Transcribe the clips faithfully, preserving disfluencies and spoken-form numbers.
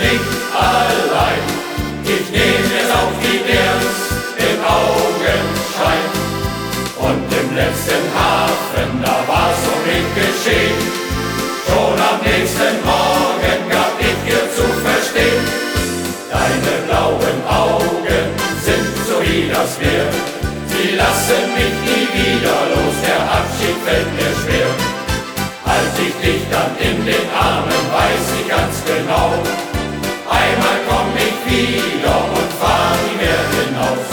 nicht allein. Ich nehme es auf die Ernst im Augenschein. Und im letzten Hafen, da war's um mich geschehen. Schon am nächsten Morgen gab ich dir zu verstehen. Deine blauen Augen sind so wie das Meer. Sie lassen mich nie wieder los, der Abschied fällt mir schwer. Als ich dich dann in den Armen, weiß ich ganz genau, einmal komm ich wieder und fahr nie mehr hinaus.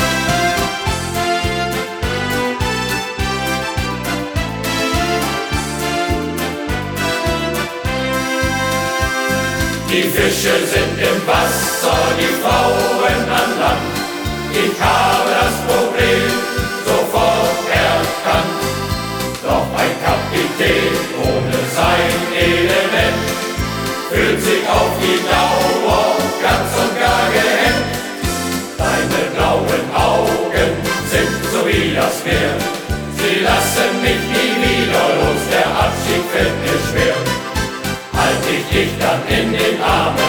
Die Fische sind im Wasser, die Frauen an Land. Ich habe das Problem sofort erkannt. Doch ein Kapitän ohne sein Element fühlt sich auf die Dauer ganz und gar gehemmt. Deine blauen Augen sind so wie das Meer. Sie lassen mich nie wieder los, der Abschied fällt mir schwer. Als ich dich dann in den Armen